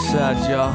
Westside, y'all.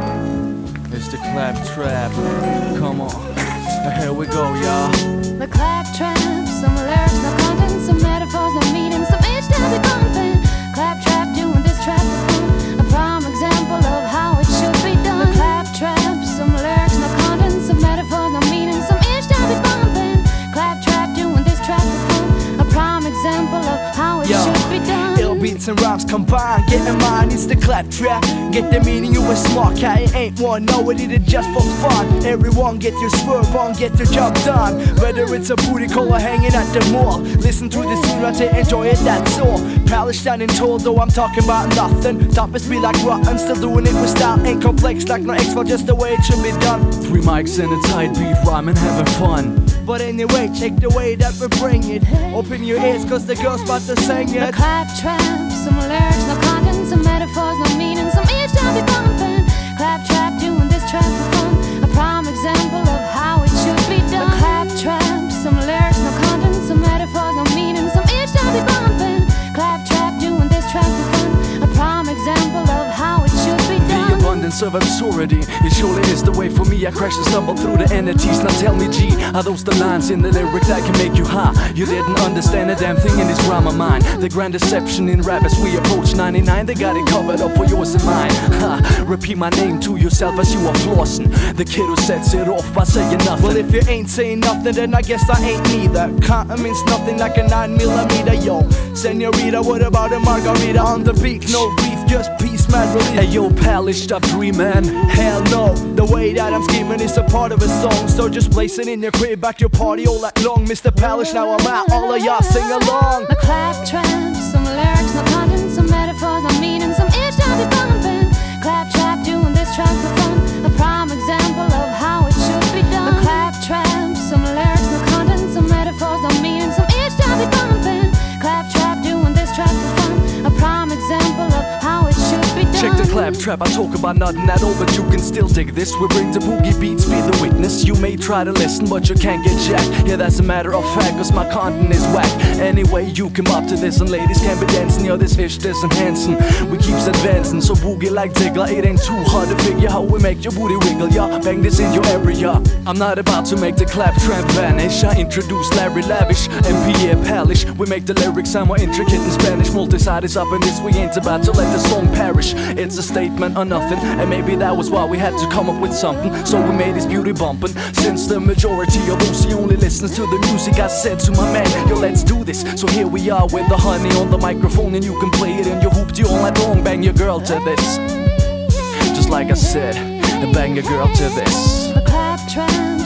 It's the Clap Trap. Come on, here we go, y'all. The Clap Trap, some lyrics, no content, some metaphors, no meaning, some each time we bumping. Clap Trap doing this trap for fun, a prime example of how it should be done. The Clap Trap, some lyrics, no content, some metaphors, no meaning, some each time we bumping. Clap Trap doing this trap for fun, a prime example of how it should be done. Beats and rhymes combined, getting mine, it's the Clap Trap. Get the meaning, you a smart cat, it ain't one, no, it is just for fun. Everyone get your swerve on, get your job done. Whether it's a booty call or hanging at the mall, listen to the scene right to enjoy it, that's all. Palace standing tall, though I'm talking about nothing. Topics be like rotten, still doing it with style. Ain't complex like no X-File, just the way it should be done. 3 mics and a tight beat, rhyming, having fun. But anyway, check the way that we bring it. Open your ears, cause the girl's about to sing it. The Clap Trap, some lyrics, no content, some metaphors, no meaning, some each time we bumping. Clap Trap doing this trap for fun, a prime example of how it should be done. The Clap Trap, some lyrics, no content, some metaphors, no meaning, some each time we bumping. Clap Trap doing this trap for fun, a prime example of how it should be done. The abundance of absurdity, it surely is the way for me. I crash and stumble through the entities. Now tell me, G, are those the lines in the lyric that can make you high? You didn't understand a damn thing in this rhyme of mine. The grand deception in rap as we approach 99, they got it covered up for yours and mine. Ha, repeat my name to yourself as you are flossing. The kid who sets it off by saying nothing. Well, if you ain't saying nothing, then I guess I ain't neither. Cotton means nothing like a 9mm, yo. Senorita, what about a margarita on the beat? No beef, just peace, man, relief. Hey yo, pal, stop dreaming. Hell no, the way that I'm scheming is a part of a song. So just place it in your crib, at your party all night long. Mr. Palish, now I'm out, all of y'all sing along. The Clap Trap, some lyrics, no content, some metaphors, no meaning, some each time we bumping. Clap Trap doing this trap for fun, a prime example of how it should be done. The Clap Trap, some lyrics, no content, some metaphors, no meaning, some each time we bumping. Clap Trap doing this trap for fun, a prime example of how it should be done. Check the Clap Trap, I talk about nothing at all, but you can still dig this. We bring the boogie beats, be the witness. You may try to listen, but you can't get jacked. Yeah, that's a matter of fact, cause my content is whack. Anyway, you come up to this, and ladies can be dancing. Yeah, this ish, this enhancing. We keeps advancing, so boogie like Ziggler. It ain't too hard to figure how we make your booty wiggle, yeah. Bang this in your area. I'm not about to make the Clap Trap vanish. I introduce Larry Lavish and Pierre Palish. We make the lyrics sound more intricate in Spanish. Multi-side is up in this, we ain't about to let the song perish. It's a statement or nothing, and maybe that was why we had to come up with something. So we made this beauty bumping. Since the majority of OC only listens to the music, I said to my man, yo, let's do this. So here we are with the honey on the microphone, and you can play it in your hoopty all night long. Bang your girl to this. Just like I said, bang your girl to this. The Clap Trap.